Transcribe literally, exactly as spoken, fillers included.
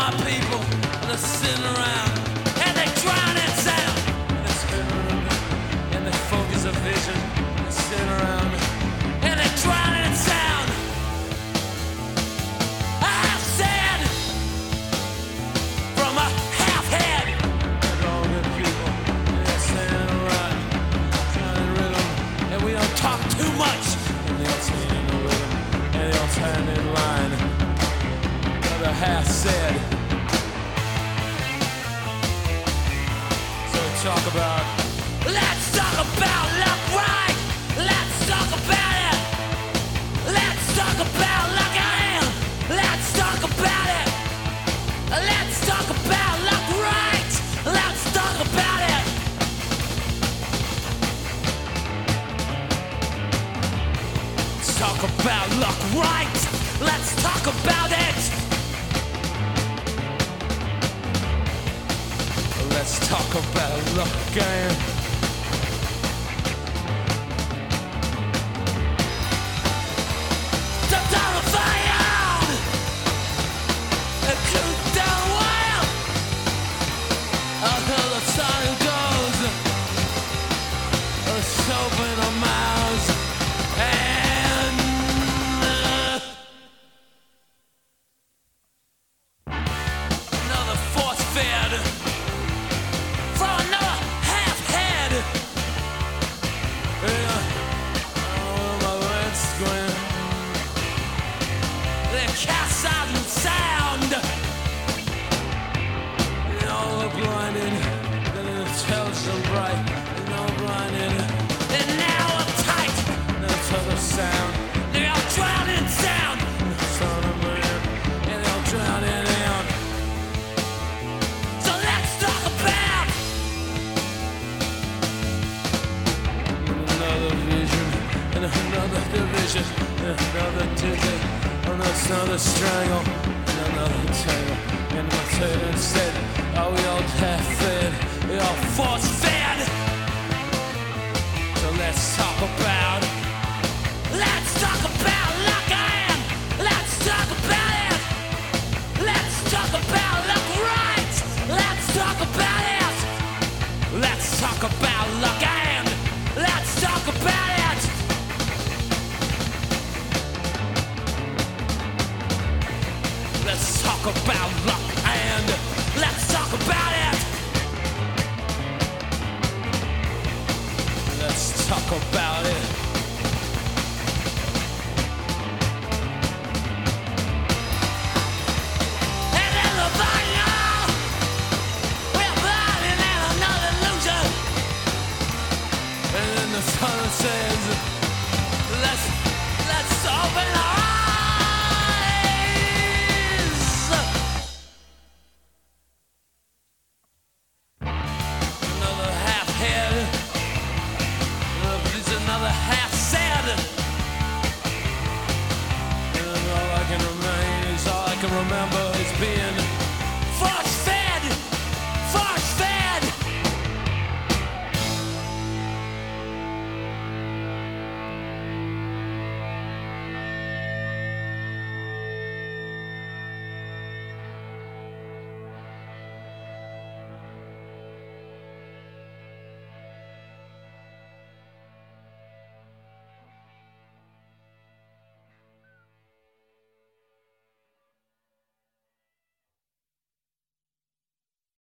my people are sitting around and they drown in sound. And they spin around and they focus a vision. They sit around and they drown in sound. I've said from a half head. And all the people they're sitting around trying to rhythm, and we don't talk too much. And they all sing in the rhythm and they all turn in line. Another half said. Talk about. Let's talk about luck, right? Let's talk about it. Let's talk about luck, I am. Let's talk about it. Let's talk about luck, right? Let's talk about it. Let's talk about luck, right? Let's talk about it. Let's talk about luck again. Stop down the fire! It could down wild. I'll hear the sun goes. Let's open our mouths and uh, another force fed. Cast out and sound. They all are blinded, then it tells them bright. They're all blinded, and now uptight. Now tell the sound. They all drown in sound. Son of man, and they all drown in sound. So let's talk about another vision, and another division, and another digit. Another strangle, and another tangle. And my tail instead, are we all half-fed? We all force-fed. So let's talk about. Let's talk about luck, I am. Let's talk about it. Let's talk about luck, right? Let's talk about it. Let's talk about luck, I am. Let's talk about it. Let's talk about luck and let's talk about it. Let's talk about it. And in the final, we're blind in another illusion. And then the sun says, let's, let's open our eyes. Remember it's being